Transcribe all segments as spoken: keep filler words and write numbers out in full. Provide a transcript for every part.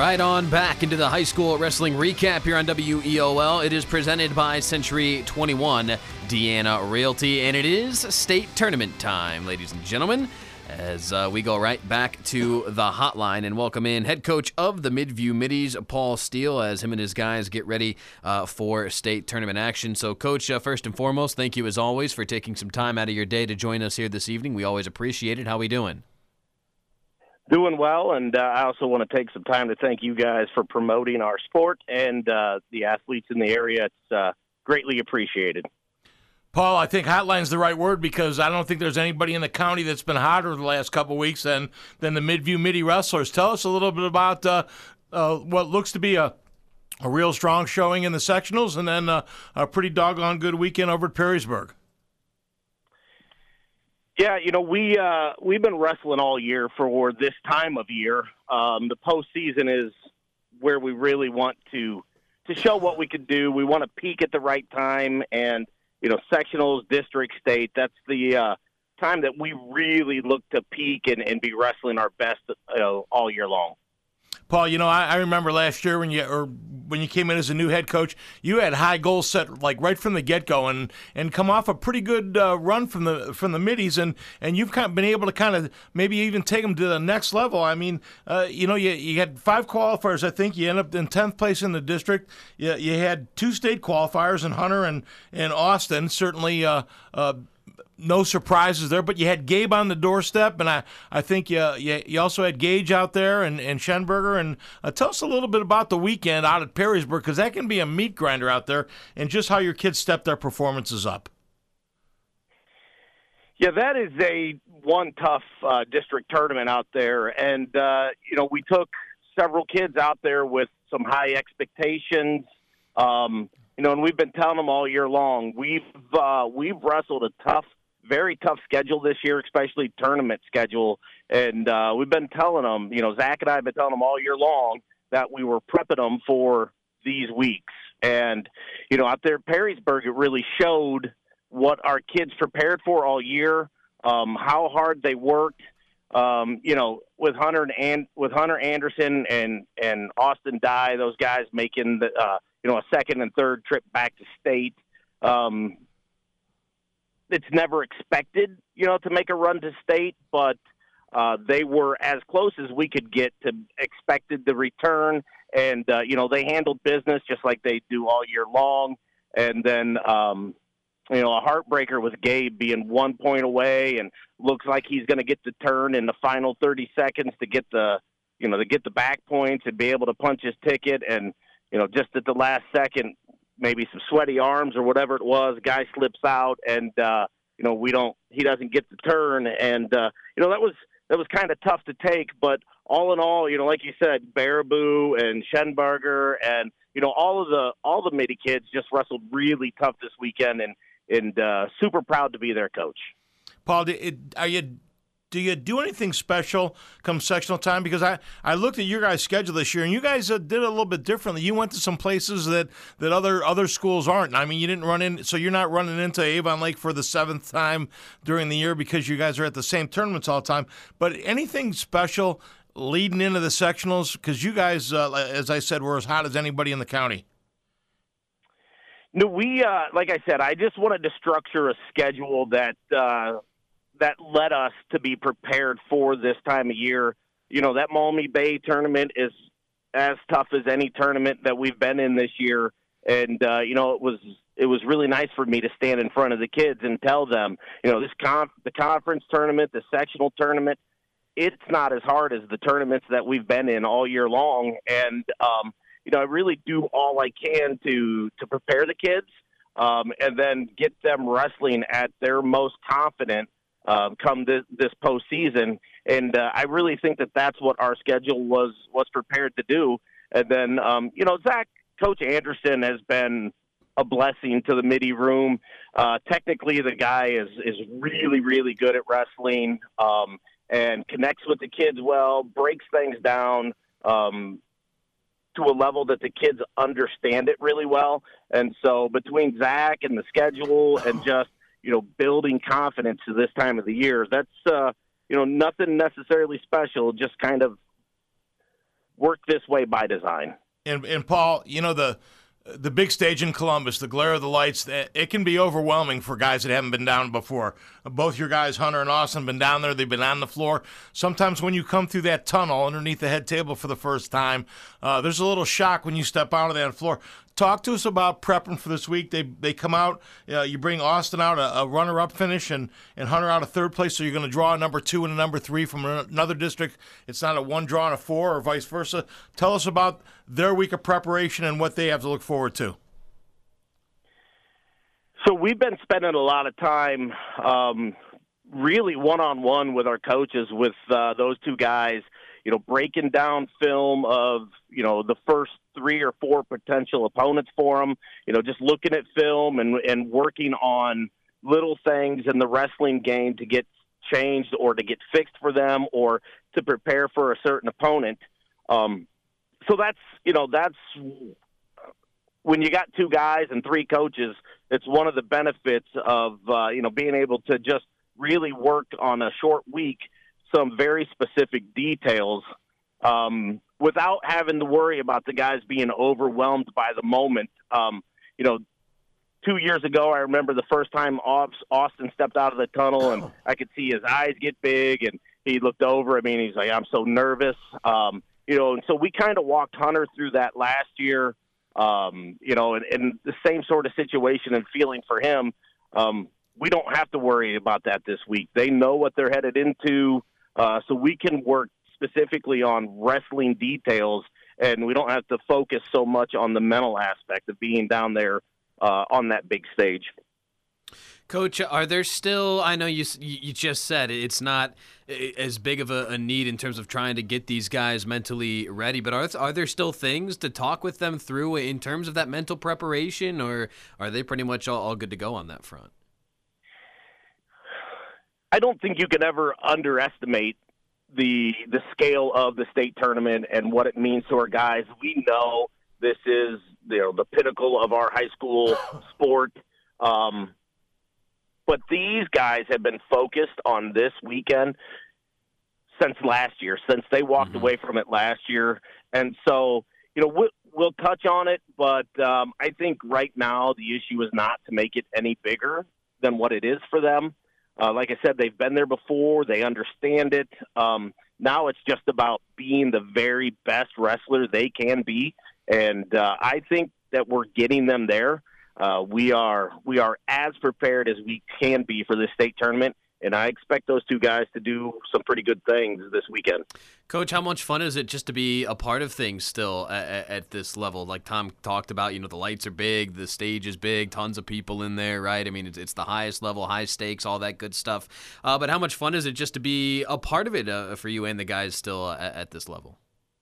Right on back into the high school wrestling recap here on W E O L. It is presented by Century twenty-one Deanna Realty, and it is state tournament time, ladies and gentlemen, as uh, we go right back to the hotline and welcome in head coach of the Midview Middies, Paul Steele, as him and his guys get ready uh, for state tournament action. So, Coach, uh, first and foremost, thank you as always for taking some time out of your day to join us here this evening. We always appreciate it. How are we doing? Doing well, and uh, I also want to take some time to thank you guys for promoting our sport and uh, the athletes in the area. It's uh, greatly appreciated. Paul, I think hotline's the right word because I don't think there's anybody in the county that's been hotter the last couple of weeks than, than the Midview Middie Wrestlers. Tell us a little bit about uh, uh, what looks to be a, a real strong showing in the sectionals and then uh, a pretty doggone good weekend over at Perrysburg. Yeah, you know, we, uh, we've been wrestling all year for this time of year. Um, the postseason is where we really want to to show what we could do. We want to peak at the right time, and, you know, sectionals, district, state, that's the uh, time that we really look to peak and, and be wrestling our best you know, all year long. Paul, you know, I, I remember last year when you or when you came in as a new head coach, you had high goals set like right from the get-go, and, and come off a pretty good uh, run from the from the middies, and, and you've kind of been able to kind of maybe even take them to the next level. I mean, uh, you know, you you had five qualifiers. I think you ended up in tenth place in the district. You you had two state qualifiers in Hunter and and Austin. Certainly. Uh, uh, No surprises there, but you had Gabe on the doorstep, and I, I think you, you you also had Gage out there and, and Schenberger. And uh, tell us a little bit about the weekend out at Perrysburg, because that can be a meat grinder out there, and just how your kids step their performances up. Yeah, that is a one tough uh, district tournament out there, and uh, you know we took several kids out there with some high expectations. Um, you know, and we've been telling them all year long we've uh, we've wrestled a tough. Very tough schedule this year, especially tournament schedule. And uh, we've been telling them, you know, Zach and I have been telling them all year long that we were prepping them for these weeks. And, you know, out there at Perrysburg, it really showed what our kids prepared for all year, um, how hard they worked. Um, you know, with Hunter and with Hunter Anderson and, and Austin Dye, those guys making, the, uh, you know, a second and third trip back to state. Um It's never expected, you know, to make a run to state, but uh, they were as close as we could get to expected the return. And, uh, you know, they handled business just like they do all year long. And then, um, you know, a heartbreaker with Gabe being one point away and looks like he's going to get the turn in the final thirty seconds to get the, you know, to get the back points and be able to punch his ticket. And, you know, just at the last second, maybe some sweaty arms or whatever it was, guy slips out and, uh, you know, we don't, he doesn't get the turn. And, uh, you know, that was, that was kind of tough to take, but all in all, you know, like you said, Baraboo and Schenberger and, you know, all of the, all the Midi kids just wrestled really tough this weekend and, and, uh, super proud to be their coach. Paul, are you, do you do anything special come sectional time? Because I, I looked at your guys' schedule this year, and you guys uh, did it a little bit differently. You went to some places that, that other other schools aren't. I mean, you didn't run in, so you're not running into Avon Lake for the seventh time during the year because you guys are at the same tournaments all the time. But anything special leading into the sectionals? Because you guys, uh, as I said, were as hot as anybody in the county. No, we, uh, like I said, I just wanted to structure a schedule that uh, – that led us to be prepared for this time of year. You know, that Maumee Bay tournament is as tough as any tournament that we've been in this year. And, uh, you know, it was, it was really nice for me to stand in front of the kids and tell them, you know, this conf- the conference tournament, the sectional tournament, it's not as hard as the tournaments that we've been in all year long. And, um, you know, I really do all I can to, to prepare the kids um, and then get them wrestling at their most confident Uh, come this, this postseason, and uh, I really think that that's what our schedule was was prepared to do. And then, um, you know, Zach, Coach Anderson has been a blessing to the Midi room. Uh, technically, the guy is is really, really good at wrestling um, and connects with the kids well, breaks things down um, to a level that the kids understand it really well. And so between Zach and the schedule and just you know, building confidence to this time of the year. That's, uh, you know, nothing necessarily special, just kind of work this way by design. And, and Paul, you know, the the big stage in Columbus, the glare of the lights, it can be overwhelming for guys that haven't been down before. Both your guys, Hunter and Austin, have been down there. They've been on the floor. Sometimes when you come through that tunnel underneath the head table for the first time, uh, there's a little shock when you step out of that floor. Talk to us about prepping for this week. They they come out, uh, you bring Austin out a, a runner-up finish and, and Hunter out a third place, so you're going to draw a number two and a number three from another district. It's not a one draw and a four or vice versa. Tell us about their week of preparation and what they have to look forward to. So we've been spending a lot of time um, really one-on-one with our coaches, with uh, those two guys, you know, breaking down film of, you know, the first three or four potential opponents for them, you know, just looking at film and, and working on little things in the wrestling game to get changed or to get fixed for them or to prepare for a certain opponent. Um, so that's, you know, that's when you got two guys and three coaches, it's one of the benefits of, uh, you know, being able to just really work on a short week, some very specific details, um, without having to worry about the guys being overwhelmed by the moment. Um, you know, two years ago, I remember the first time Austin stepped out of the tunnel, and I could see his eyes get big, and he looked over. I mean, he's like, I'm so nervous. Um, you know, and so we kind of walked Hunter through that last year, um, you know, and, and the same sort of situation and feeling for him. Um, we don't have to worry about that this week. They know what they're headed into, uh, so we can work specifically on wrestling details, and we don't have to focus so much on the mental aspect of being down there uh, on that big stage. Coach, are there still, I know you you just said it's not as big of a, a need in terms of trying to get these guys mentally ready, but are, are there still things to talk with them through in terms of that mental preparation, or are they pretty much all, all good to go on that front? I don't think you can ever underestimate the the scale of the state tournament and what it means to our guys. We know this is, you know, the pinnacle of our high school sport. Um, but these guys have been focused on this weekend since last year, since they walked mm-hmm. away from it last year. And so, you know, we'll, we'll touch on it, but um, I think right now the issue is not to make it any bigger than what it is for them. Uh, like I said, they've been there before. They understand it. Um, now it's just about being the very best wrestler they can be. And uh, I think that we're getting them there. Uh, we are we are as prepared as we can be for this state tournament, and I expect those two guys to do some pretty good things this weekend. Coach, how much fun is it just to be a part of things still at, at this level? Like Tom talked about, you know, the lights are big, the stage is big, tons of people in there, right? I mean, it's, it's the highest level, high stakes, all that good stuff. Uh, but how much fun is it just to be a part of it uh, for you and the guys still at, at this level?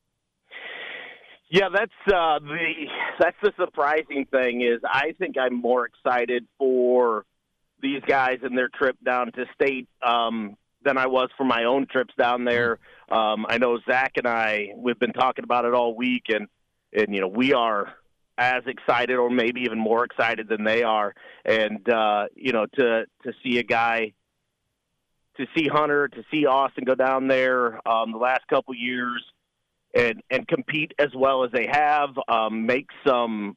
Yeah, that's uh, the that's the surprising thing is I think I'm more excited for these guys and their trip down to state um, than I was for my own trips down there. Um, I know Zach and I, we've been talking about it all week, and, and you know, we are as excited or maybe even more excited than they are. And, uh, you know, to, to see a guy, to see Hunter, to see Austin go down there um, the last couple years, and and compete as well as they have, um, make some,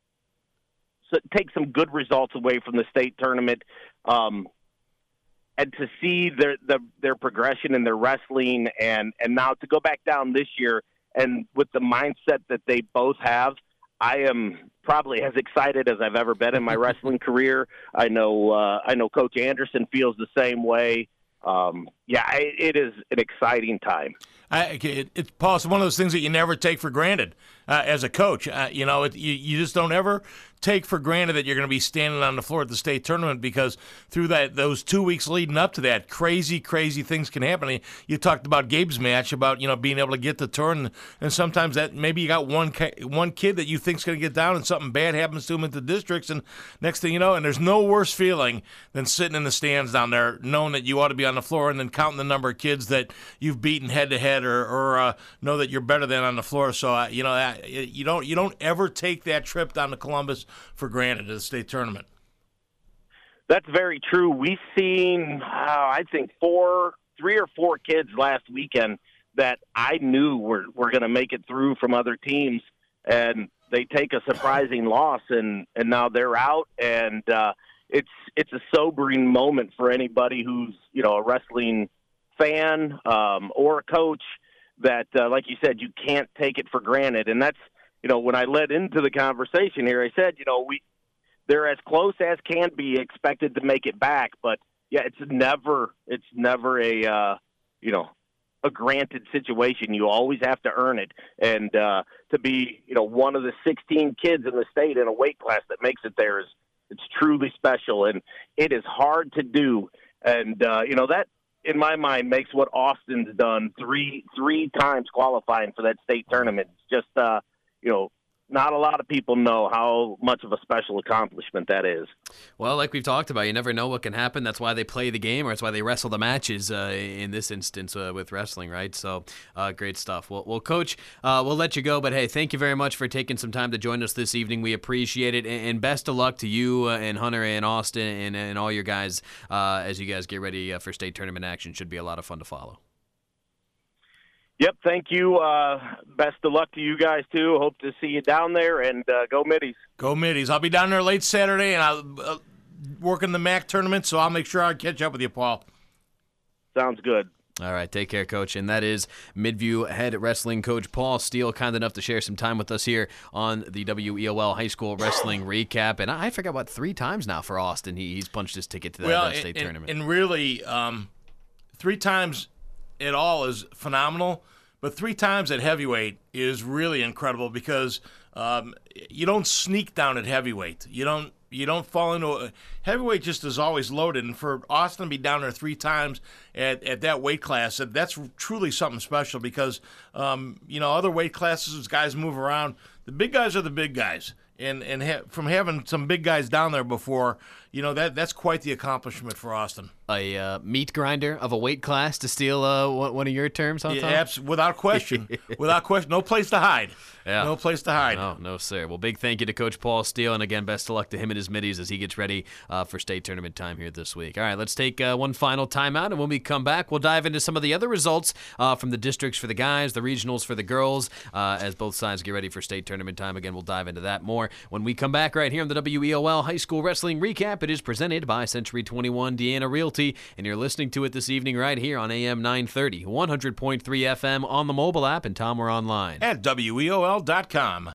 so take some good results away from the state tournament, um, and to see their, their their progression in their wrestling, and and now to go back down this year, and with the mindset that they both have, I am probably as excited as I've ever been in my wrestling career. I know uh, I know Coach Anderson feels the same way. Um, yeah, I, it is an exciting time. I, it, it's Paul, it's one of those things that you never take for granted uh, as a coach. Uh, you know, it, you, you just don't ever take for granted that you're going to be standing on the floor at the state tournament, because through that those two weeks leading up to that, crazy, crazy things can happen. You talked about Gabe's match, about, you know, being able to get the turn, and sometimes that maybe you got one one kid that you think's going to get down, and something bad happens to him at the districts, and next thing you know, and there's no worse feeling than sitting in the stands down there, knowing that you ought to be on the floor, and then counting the number of kids that you've beaten head to head, or, or uh, know that you're better than on the floor. So uh, you know, uh, you don't you don't ever take that trip down to Columbus for granted to the state tournament. That's very true. We've seen, uh, I think, four, three or four kids last weekend that I knew were were going to make it through from other teams, and they take a surprising loss, and, and now they're out, and uh, it's it's a sobering moment for anybody who's, you know, a wrestling fan um, or a coach that, uh, like you said, you can't take it for granted. And that's, you know, when I led into the conversation here, I said, you know, we they're as close as can be expected to make it back, but yeah, it's never it's never a uh, you know, a granted situation. You always have to earn it, and uh, to be, you know, one of the sixteen kids in the state in a weight class that makes it there is it's truly special, and it is hard to do. And uh, you know, that in my mind makes what Austin's done three three times qualifying for that state tournament. It's just uh, you know, not a lot of people know how much of a special accomplishment that is. Well, like we've talked about, you never know what can happen. That's why they play the game, or that's why they wrestle the matches uh, in this instance uh, with wrestling, right? So uh, great stuff. Well, well Coach, uh, we'll let you go, but hey, thank you very much for taking some time to join us this evening. We appreciate it, and best of luck to you uh, and Hunter and Austin and, and all your guys uh, as you guys get ready uh, for state tournament action. Should be a lot of fun to follow. Yep, thank you. Uh, best of luck to you guys, too. Hope to see you down there, and uh, go Middies. Go Middies. I'll be down there late Saturday, and I'll uh, work in the M A C tournament, so I'll make sure I catch up with you, Paul. Sounds good. All right, take care, Coach. And that is Midview head wrestling coach Paul Steele, kind enough to share some time with us here on the W E O L High School Wrestling Recap. And I forgot, what, three times now for Austin. He, he's punched his ticket to that, well, that state and, tournament. And really, um, three times at all is phenomenal. But three times at heavyweight is really incredible because um, you don't sneak down at heavyweight. You don't you don't fall into a, heavyweight. Just is always loaded, and for Austin to be down there three times at, at that weight class, that's truly something special because um, you know, other weight classes as guys move around, the big guys are the big guys, and and ha- from having some big guys down there before, you know, that that's quite the accomplishment for Austin. A uh, meat grinder of a weight class, to steal uh, one of your terms, huh, Tom? Yeah, abs- without question. Without question. No place to hide. Yeah. No place to hide. No, no, sir. Well, big thank you to Coach Paul Steele, and again, best of luck to him and his middies as he gets ready uh, for state tournament time here this week. All right, let's take uh, one final timeout, and when we come back, we'll dive into some of the other results uh, from the districts for the guys, the regionals for the girls, uh, as both sides get ready for state tournament time. Again, we'll dive into that more when we come back right here on the W E O L High School Wrestling Recap. It is presented by Century twenty-one Deanna Realty, and you're listening to it this evening right here on A M nine thirty, one hundred point three F M on the mobile app, and Tom, we're online at W E O L dot com.